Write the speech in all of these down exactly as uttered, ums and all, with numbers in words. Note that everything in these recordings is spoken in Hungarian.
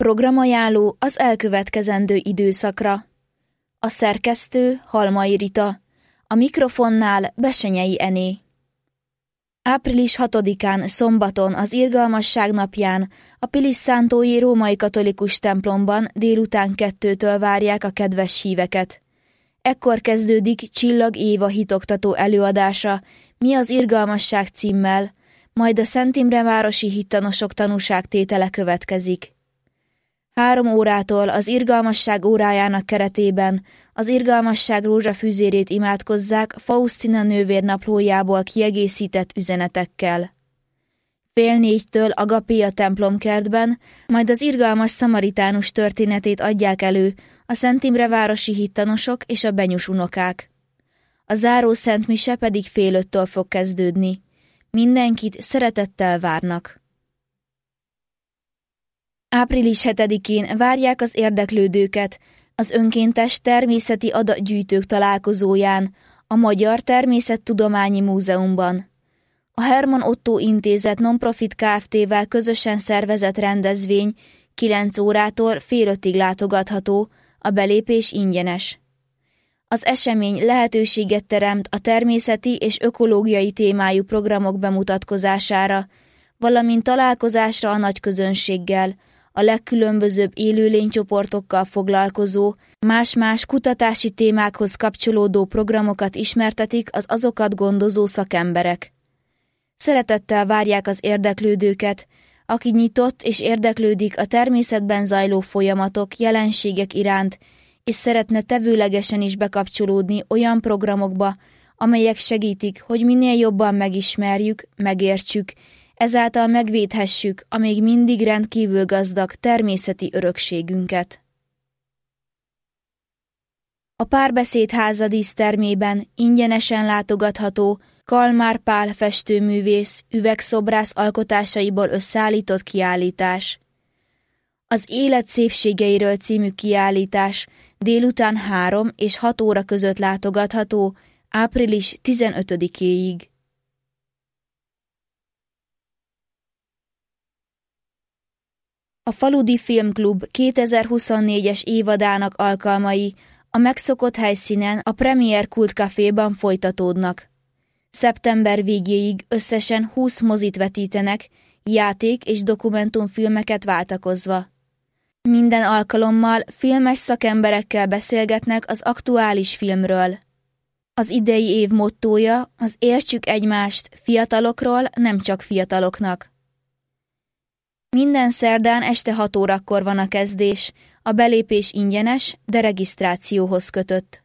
Programajánló az elkövetkezendő időszakra. A szerkesztő Halmai Rita, a mikrofonnál Besenyei Ené. április hatodikán szombaton az Irgalmasság napján a Pilisszántói római katolikus templomban délután kettőtől várják a kedves híveket. Ekkor kezdődik Csillag Éva hitoktató előadása, Mi az irgalmasság címmel, majd a Szentimrevárosi hittanosok tanúságtétele következik. Három órától az irgalmasság órájának keretében az irgalmasság rózsafűzérét imádkozzák Faustina nővér naplójából kiegészített üzenetekkel. Fél négytől Agapé a templomkertben, majd az irgalmas szamaritánus történetét adják elő a Szentimrevárosi hittanosok és a benyus unokák. A záró szentmise pedig fél öttől fog kezdődni. Mindenkit szeretettel várnak. április hetedikén várják az érdeklődőket az önkéntes természeti adatgyűjtők találkozóján a Magyar Természettudományi Múzeumban. A Herman Otto Intézet Nonprofit Kft-vel közösen szervezett rendezvény kilenc órától fél ötig látogatható, a belépés ingyenes. Az esemény lehetőséget teremt a természeti és ökológiai témájú programok bemutatkozására, valamint találkozásra a nagy közönséggel, a legkülönbözőbb élőlénycsoportokkal foglalkozó, más-más kutatási témákhoz kapcsolódó programokat ismertetik az azokat gondozó szakemberek. Szeretettel várják az érdeklődőket, aki nyitott és érdeklődik a természetben zajló folyamatok, jelenségek iránt, és szeretne tevőlegesen is bekapcsolódni olyan programokba, amelyek segítik, hogy minél jobban megismerjük, megértsük, ezáltal megvédhessük a még mindig rendkívül gazdag természeti örökségünket. A Párbeszéd háza dísztermében ingyenesen látogatható Kalmár Pál festőművész, üvegszobrász alkotásaiból összeállított kiállítás. Az Élet szépségeiről című kiállítás délután három és hat óra között látogatható április tizenötödikéig. A Faludi Filmklub kétezer-huszonnégyes évadának alkalmai a megszokott helyszínen a Premier Kult Caféban folytatódnak. Szeptember végéig összesen húsz mozit vetítenek, játék- és dokumentumfilmeket váltakozva. Minden alkalommal filmes szakemberekkel beszélgetnek az aktuális filmről. Az idei év mottója az Értsük egymást fiatalokról, nem csak fiataloknak. Minden szerdán este hat órakor van a kezdés, a belépés ingyenes, de regisztrációhoz kötött.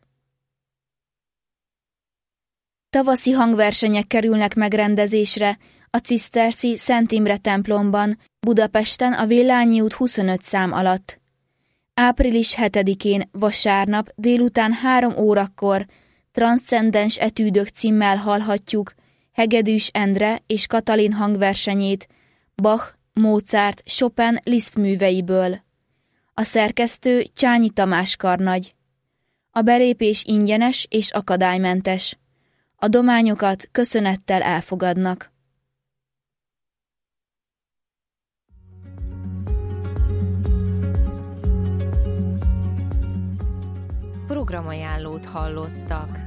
Tavaszi hangversenyek kerülnek megrendezésre a Ciszterci Szent Imre templomban, Budapesten a Villányi út huszonöt szám alatt. április hetedikén vasárnap délután három órakor Transzcendens etűdök címmel hallhatjuk Hegedűs Endre és Katalin hangversenyét Bach, Mozart, Chopin Liszt műveiből. A szerkesztő Csányi Tamás karnagy. A belépés ingyenes és akadálymentes. Adományokat köszönettel elfogadnak. Programajánlót hallottak.